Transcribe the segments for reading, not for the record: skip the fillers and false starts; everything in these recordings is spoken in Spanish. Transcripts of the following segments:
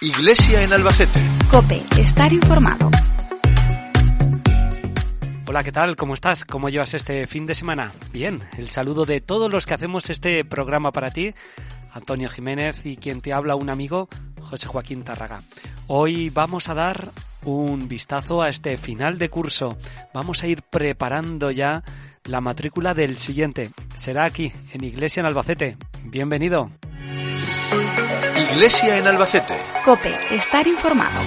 Iglesia en Albacete. COPE, estar informado. Hola, ¿qué tal? ¿Cómo estás? ¿Cómo llevas este fin de semana? Bien, el saludo de todos los que hacemos este programa para ti, Antonio Jiménez, y quien te habla, un amigo, José Joaquín Tárraga. Hoy vamos a dar un vistazo a este final de curso. Vamos a ir preparando ya la matrícula del siguiente. Será aquí, en Iglesia en Albacete. Bienvenido. Iglesia en Albacete. COPE, estar informado.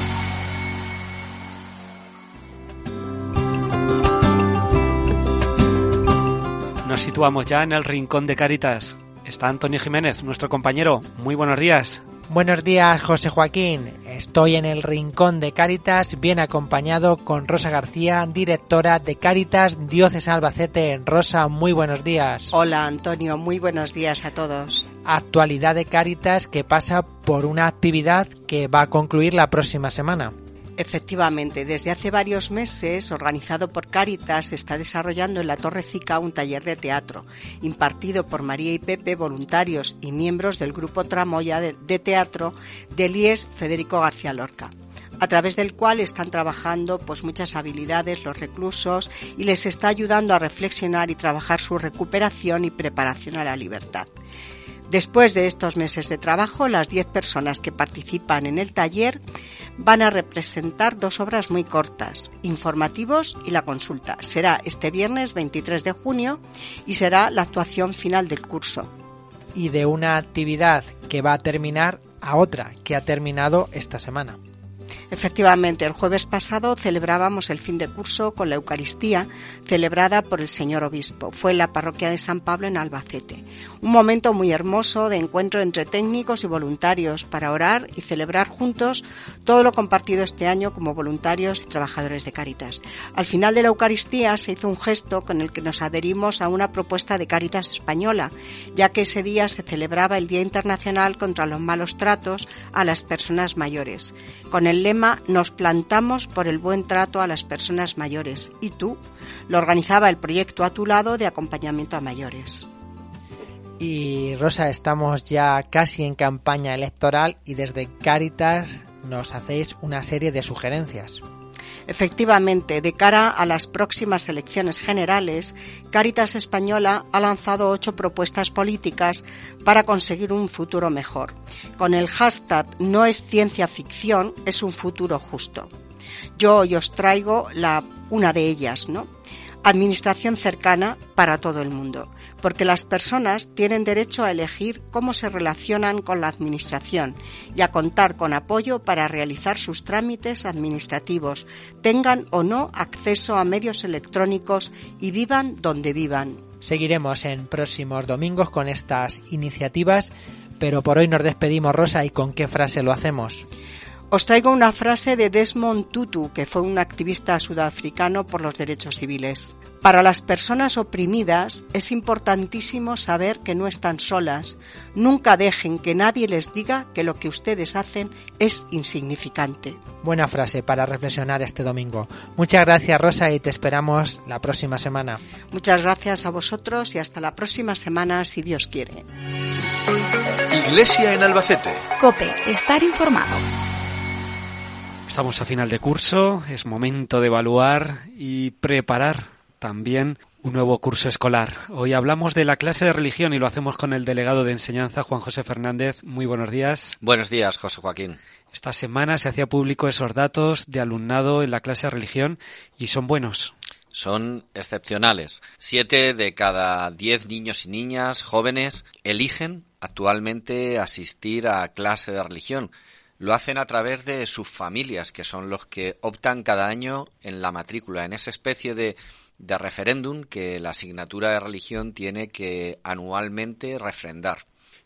Nos situamos ya en el rincón de Cáritas. Está Antonio Jiménez, nuestro compañero. Muy buenos días. Buenos días, José Joaquín. Estoy en el rincón de Cáritas, bien acompañado con Rosa García, directora de Cáritas Diócesis Albacete. Rosa, muy buenos días. Hola, Antonio, muy buenos días a todos. Actualidad de Cáritas que pasa por una actividad que va a concluir la próxima semana. Efectivamente, desde hace varios meses, organizado por Cáritas, se está desarrollando en la Torre Cica un taller de teatro, impartido por María y Pepe, voluntarios y miembros del grupo Tramoya de teatro del IES Federico García Lorca, a través del cual están trabajando muchas habilidades los reclusos y les está ayudando a reflexionar y trabajar su recuperación y preparación a la libertad. Después de estos meses de trabajo, las 10 personas que participan en el taller van a representar 2 obras muy cortas, Informativos y La Consulta. Será este viernes 23 de junio y será la actuación final del curso. Y de una actividad que va a terminar a otra que ha terminado esta semana. Efectivamente, el jueves pasado celebrábamos el fin de curso con la Eucaristía celebrada por el señor obispo. Fue en la parroquia de San Pablo en Albacete. Un momento muy hermoso de encuentro entre técnicos y voluntarios para orar y celebrar juntos todo lo compartido este año como voluntarios y trabajadores de Cáritas. Al final de la Eucaristía se hizo un gesto con el que nos adherimos a una propuesta de Cáritas española, ya que ese día se celebraba el Día Internacional contra los malos tratos a las personas mayores. Con el lema "Nos plantamos por el buen trato a las personas mayores". ¿Y tú? Lo organizaba el proyecto A tu lado de acompañamiento a mayores. Y Rosa, estamos ya casi en campaña electoral y desde Cáritas nos hacéis una serie de sugerencias. Efectivamente, de cara a las próximas elecciones generales, Cáritas Española ha lanzado 8 propuestas políticas para conseguir un futuro mejor. Con el hashtag "No es ciencia ficción, es un futuro justo". Yo hoy os traigo una de ellas, Administración cercana para todo el mundo, porque las personas tienen derecho a elegir cómo se relacionan con la administración y a contar con apoyo para realizar sus trámites administrativos, tengan o no acceso a medios electrónicos y vivan donde vivan. Seguiremos en próximos domingos con estas iniciativas, pero por hoy nos despedimos, Rosa, ¿y con qué frase lo hacemos? Os traigo una frase de Desmond Tutu, que fue un activista sudafricano por los derechos civiles. Para las personas oprimidas es importantísimo saber que no están solas. Nunca dejen que nadie les diga que lo que ustedes hacen es insignificante. Buena frase para reflexionar este domingo. Muchas gracias, Rosa, y te esperamos la próxima semana. Muchas gracias a vosotros y hasta la próxima semana, si Dios quiere. Iglesia en Albacete. COPE, estar informado. Estamos a final de curso, es momento de evaluar y preparar también un nuevo curso escolar. Hoy hablamos de la clase de religión y lo hacemos con el delegado de enseñanza, Juan José Fernández. Muy buenos días. Buenos días, José Joaquín. Esta semana se hacía público esos datos de alumnado en la clase de religión y son buenos. Son excepcionales. 7 de cada 10 niños y niñas jóvenes eligen actualmente asistir a clase de religión. Lo hacen a través de sus familias, que son los que optan cada año en la matrícula, en esa especie de referéndum que la asignatura de religión tiene que anualmente refrendar.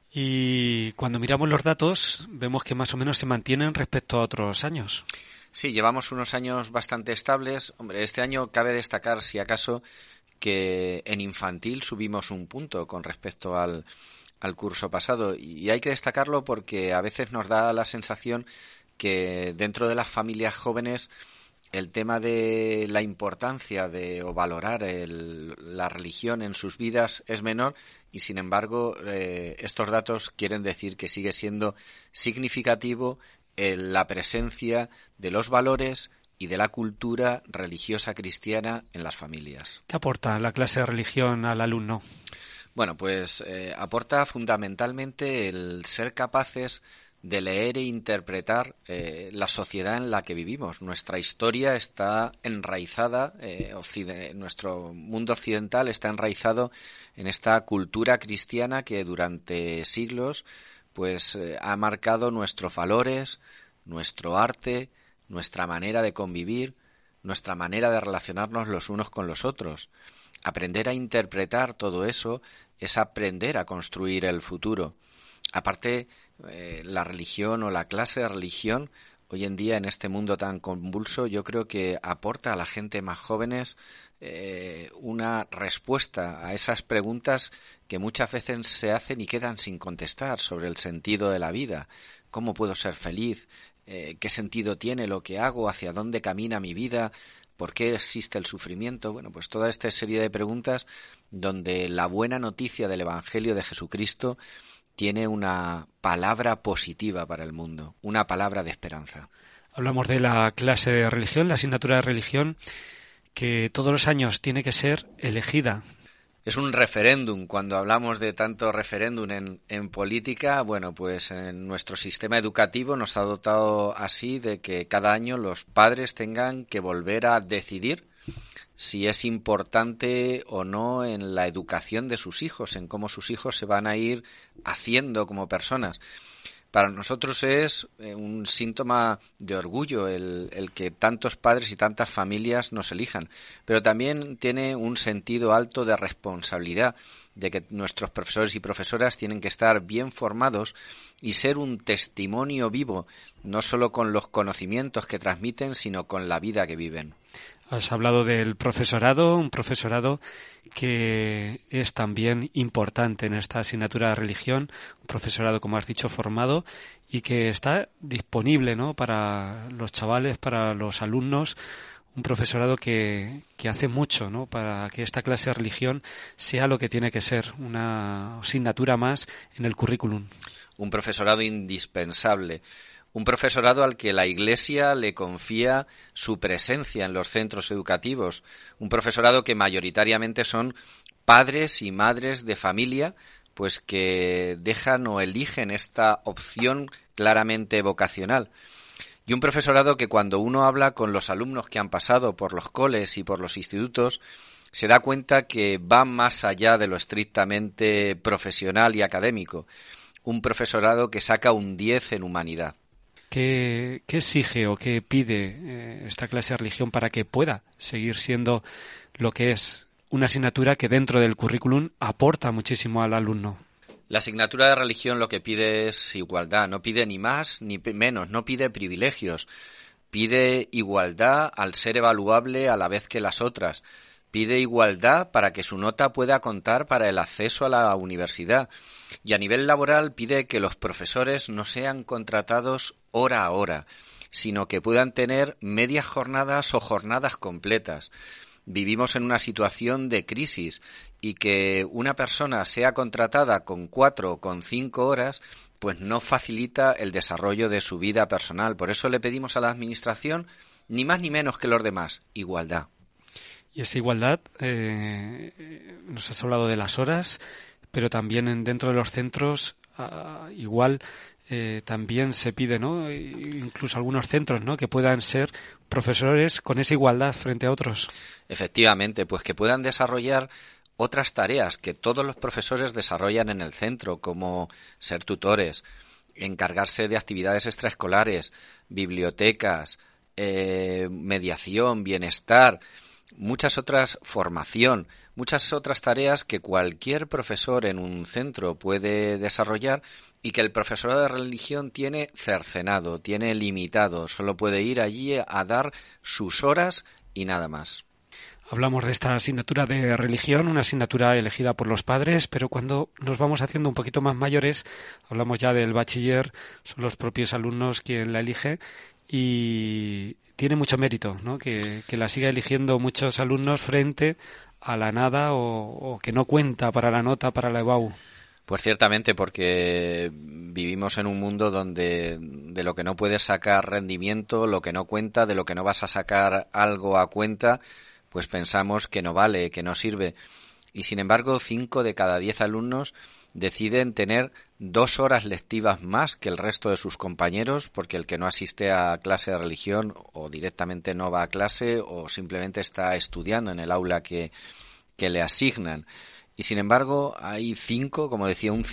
Y cuando miramos los datos, vemos que más o menos se mantienen respecto a otros años. Sí, llevamos unos años bastante estables. Hombre, este año cabe destacar, si acaso, que en infantil subimos un punto con respecto al curso pasado, y hay que destacarlo porque a veces nos da la sensación que dentro de las familias jóvenes el tema de la importancia de o valorar la religión en sus vidas es menor, y sin embargo estos datos quieren decir que sigue siendo significativo la presencia de los valores y de la cultura religiosa cristiana en las familias. ¿Qué aporta la clase de religión al alumno? Bueno, pues aporta fundamentalmente el ser capaces de leer e interpretar la sociedad en la que vivimos. Nuestra historia está enraizada, nuestro mundo occidental está enraizado en esta cultura cristiana que durante siglos pues ha marcado nuestros valores, nuestro arte, nuestra manera de convivir, nuestra manera de relacionarnos los unos con los otros. Aprender a interpretar todo eso es aprender a construir el futuro. Aparte, la religión o la clase de religión, hoy en día en este mundo tan convulso, yo creo que aporta a la gente más jóvenes una respuesta a esas preguntas que muchas veces se hacen y quedan sin contestar sobre el sentido de la vida. ¿Cómo puedo ser feliz? ¿Qué sentido tiene lo que hago? ¿Hacia dónde camina mi vida? ¿Por qué existe el sufrimiento? Bueno, pues toda esta serie de preguntas donde la buena noticia del Evangelio de Jesucristo tiene una palabra positiva para el mundo, una palabra de esperanza. Hablamos de la clase de religión, la asignatura de religión, que todos los años tiene que ser elegida. Es un referéndum. Cuando hablamos de tanto referéndum en política, bueno, pues en nuestro sistema educativo nos ha dotado así de que cada año los padres tengan que volver a decidir si es importante o no en la educación de sus hijos, en cómo sus hijos se van a ir haciendo como personas. Para nosotros es un síntoma de orgullo el que tantos padres y tantas familias nos elijan, pero también tiene un sentido alto de responsabilidad, de que nuestros profesores y profesoras tienen que estar bien formados y ser un testimonio vivo, no solo con los conocimientos que transmiten, sino con la vida que viven. Has hablado del profesorado, un profesorado que es también importante en esta asignatura de religión, un profesorado, como has dicho, formado y que está disponible, ¿no?, para los chavales, para los alumnos, un profesorado que hace mucho, ¿no?, para que esta clase de religión sea lo que tiene que ser, una asignatura más en el currículum. Un profesorado indispensable. Un profesorado al que la Iglesia le confía su presencia en los centros educativos. Un profesorado que mayoritariamente son padres y madres de familia, pues que dejan o eligen esta opción claramente vocacional. Y un profesorado que cuando uno habla con los alumnos que han pasado por los coles y por los institutos, se da cuenta que va más allá de lo estrictamente profesional y académico. Un profesorado que saca un 10 en humanidad. ¿Qué exige o qué pide esta clase de religión para que pueda seguir siendo lo que es una asignatura que dentro del currículum aporta muchísimo al alumno? La asignatura de religión lo que pide es igualdad, no pide ni más ni menos, no pide privilegios, pide igualdad al ser evaluable a la vez que las otras, pide igualdad para que su nota pueda contar para el acceso a la universidad y a nivel laboral pide que los profesores no sean contratados hora a hora, sino que puedan tener medias jornadas o jornadas completas. Vivimos en una situación de crisis y que una persona sea contratada con 4 o con 5 horas pues no facilita el desarrollo de su vida personal. Por eso le pedimos a la Administración ni más ni menos que los demás, igualdad. Y esa igualdad, nos has hablado de las horas, pero también dentro de los centros igual también se pide, ¿no?, incluso algunos centros, ¿no?, que puedan ser profesores con esa igualdad frente a otros. Efectivamente, pues que puedan desarrollar otras tareas que todos los profesores desarrollan en el centro, como ser tutores, encargarse de actividades extraescolares, bibliotecas, mediación, bienestar, muchas otras, formación, muchas otras tareas que cualquier profesor en un centro puede desarrollar y que el profesorado de religión tiene cercenado, tiene limitado, solo puede ir allí a dar sus horas y nada más. Hablamos de esta asignatura de religión, una asignatura elegida por los padres, pero cuando nos vamos haciendo un poquito más mayores, hablamos ya del bachiller, son los propios alumnos quien la elige y tiene mucho mérito, ¿no?, que la siga eligiendo muchos alumnos frente a la nada o que no cuenta para la nota, para la EBAU. Pues ciertamente, porque vivimos en un mundo donde de lo que no puedes sacar rendimiento, lo que no cuenta, de lo que no vas a sacar algo a cuenta, pues pensamos que no vale, que no sirve. Y sin embargo, 5 de cada 10 alumnos deciden tener 2 horas lectivas más que el resto de sus compañeros, porque el que no asiste a clase de religión o directamente no va a clase o simplemente está estudiando en el aula que le asignan. Y sin embargo, hay 5, como decía, un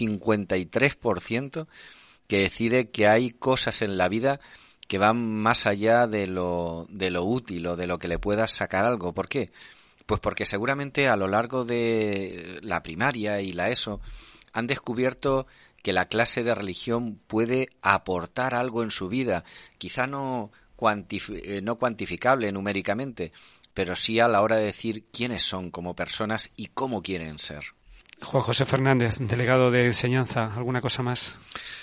53% que decide que hay cosas en la vida que van más allá de lo útil o de lo que le puedas sacar algo. ¿Por qué? Pues porque seguramente a lo largo de la primaria y la ESO han descubierto que la clase de religión puede aportar algo en su vida, quizá no cuantificable numéricamente, pero sí a la hora de decir quiénes son como personas y cómo quieren ser. Juan José Fernández, delegado de enseñanza, ¿alguna cosa más?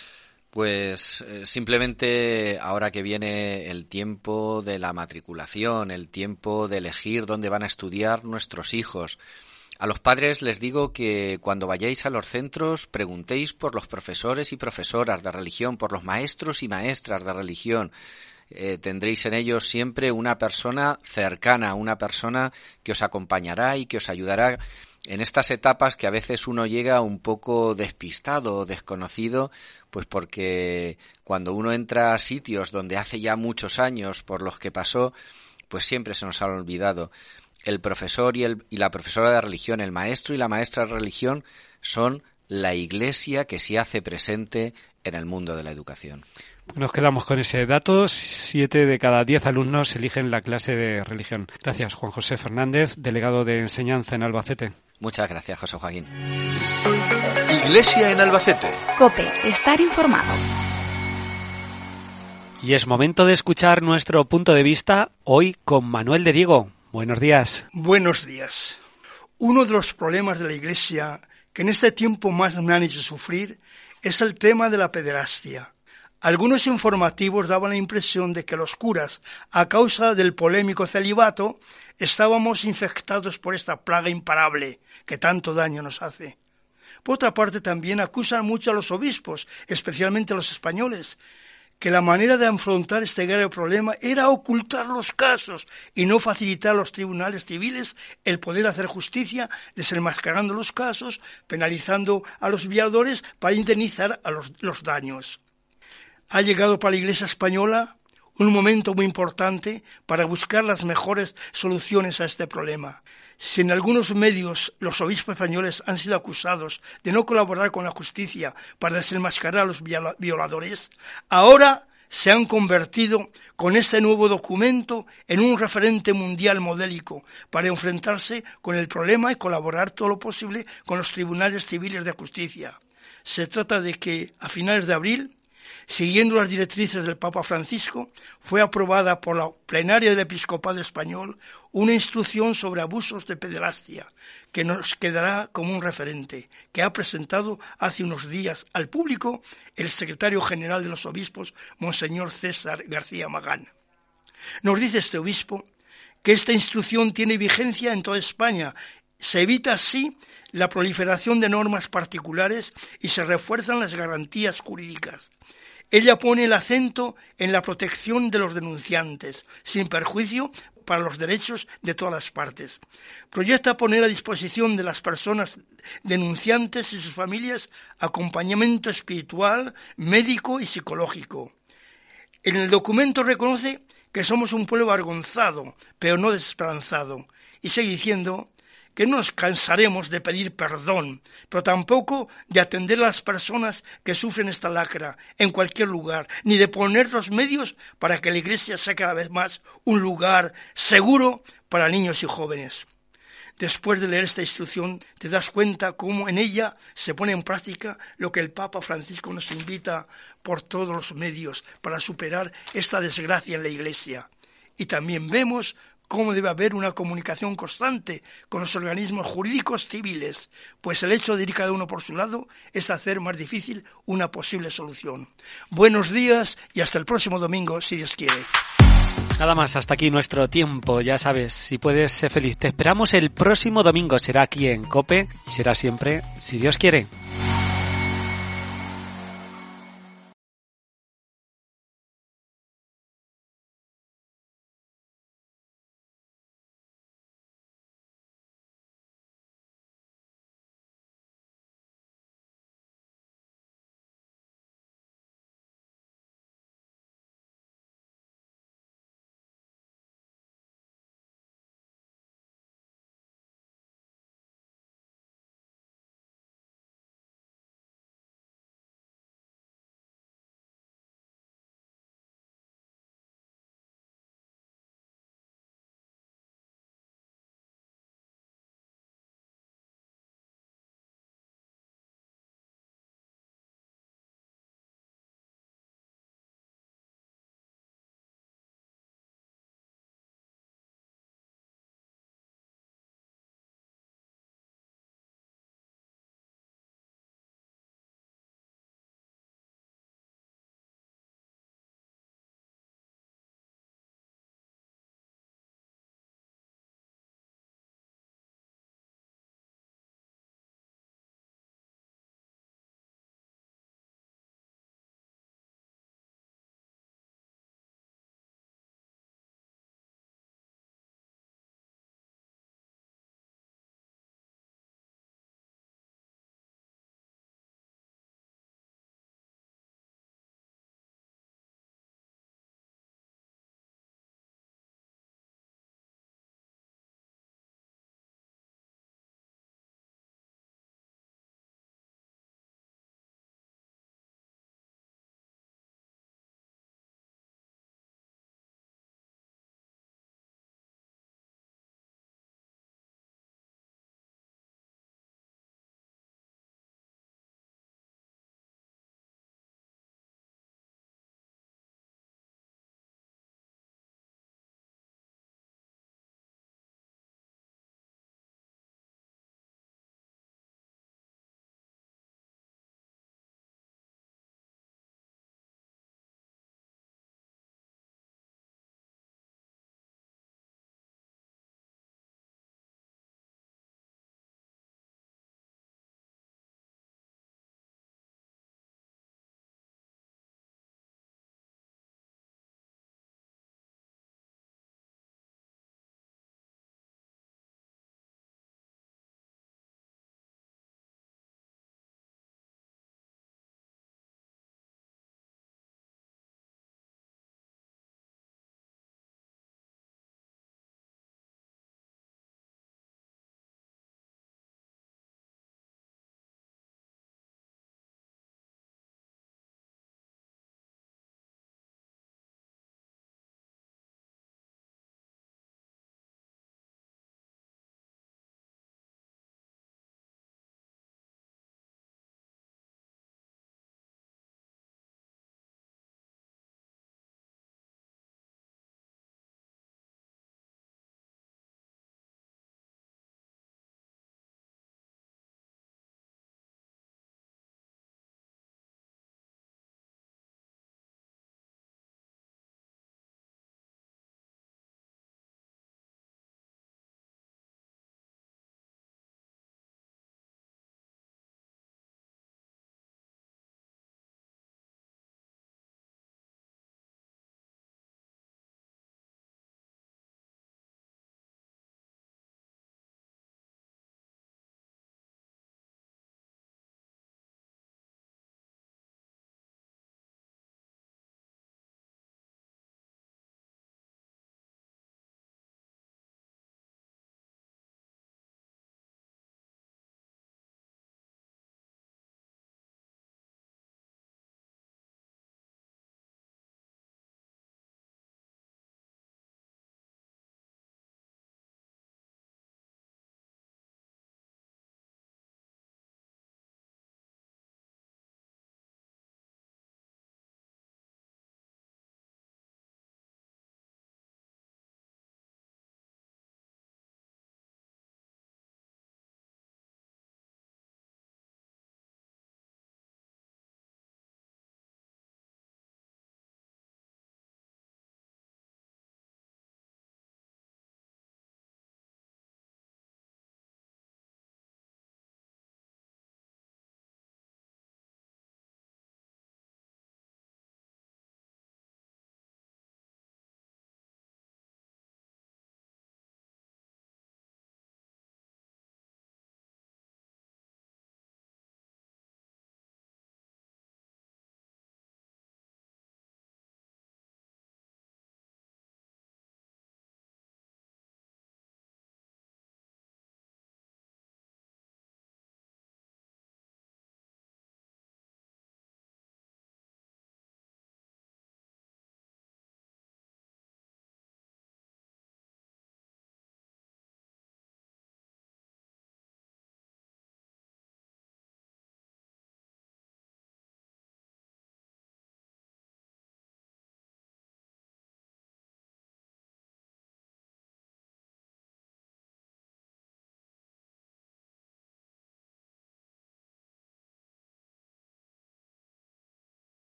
Pues simplemente ahora que viene el tiempo de la matriculación, el tiempo de elegir dónde van a estudiar nuestros hijos, a los padres les digo que cuando vayáis a los centros preguntéis por los profesores y profesoras de religión, por los maestros y maestras de religión. Tendréis en ellos siempre una persona cercana, una persona que os acompañará y que os ayudará en estas etapas que a veces uno llega un poco despistado o desconocido, pues porque cuando uno entra a sitios donde hace ya muchos años por los que pasó, pues siempre se nos ha olvidado. El profesor y la profesora de religión, el maestro y la maestra de religión son la Iglesia que se hace presente en el mundo de la educación. Nos quedamos con ese dato. 7 de cada 10 alumnos eligen la clase de religión. Gracias, Juan José Fernández, delegado de enseñanza en Albacete. Muchas gracias, José Joaquín. Iglesia en Albacete. COPE, estar informado. Y es momento de escuchar nuestro punto de vista hoy con Manuel de Diego. Buenos días. Buenos días. Uno de los problemas de la Iglesia que en este tiempo más me han hecho sufrir es el tema de la pederastia. Algunos informativos daban la impresión de que los curas, a causa del polémico celibato, estábamos infectados por esta plaga imparable que tanto daño nos hace. Por otra parte, también acusan mucho a los obispos, especialmente a los españoles, que la manera de afrontar este grave problema era ocultar los casos y no facilitar a los tribunales civiles el poder hacer justicia, desenmascarando los casos, penalizando a los violadores para indemnizar a los daños. Ha llegado para la Iglesia española un momento muy importante para buscar las mejores soluciones a este problema. Si en algunos medios los obispos españoles han sido acusados de no colaborar con la justicia para desenmascarar a los violadores, ahora se han convertido con este nuevo documento en un referente mundial modélico para enfrentarse con el problema y colaborar todo lo posible con los tribunales civiles de justicia. Se trata de que a finales de abril, siguiendo las directrices del Papa Francisco, fue aprobada por la plenaria del Episcopado Español una instrucción sobre abusos de pederastia, que nos quedará como un referente, que ha presentado hace unos días al público el secretario general de los obispos, Monseñor César García Magán. Nos dice este obispo que esta instrucción tiene vigencia en toda España. Se evita así la proliferación de normas particulares y se refuerzan las garantías jurídicas. Ella pone el acento en la protección de los denunciantes, sin perjuicio para los derechos de todas las partes. Proyecta poner a disposición de las personas denunciantes y sus familias acompañamiento espiritual, médico y psicológico. En el documento reconoce que somos un pueblo avergonzado, pero no desesperanzado, y sigue diciendo que no nos cansaremos de pedir perdón, pero tampoco de atender a las personas que sufren esta lacra en cualquier lugar, ni de poner los medios para que la Iglesia sea cada vez más un lugar seguro para niños y jóvenes. Después de leer esta instrucción, te das cuenta cómo en ella se pone en práctica lo que el Papa Francisco nos invita por todos los medios para superar esta desgracia en la Iglesia. Y también vemos cómo debe haber una comunicación constante con los organismos jurídicos civiles, pues el hecho de ir cada uno por su lado es hacer más difícil una posible solución. Buenos días y hasta el próximo domingo, si Dios quiere. Nada más, hasta aquí nuestro tiempo. Ya sabes, si puedes ser feliz, te esperamos el próximo domingo. Será aquí en COPE y será siempre, si Dios quiere.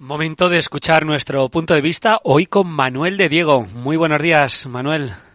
Momento de escuchar nuestro punto de vista hoy con Manuel de Diego. Muy buenos días, Manuel.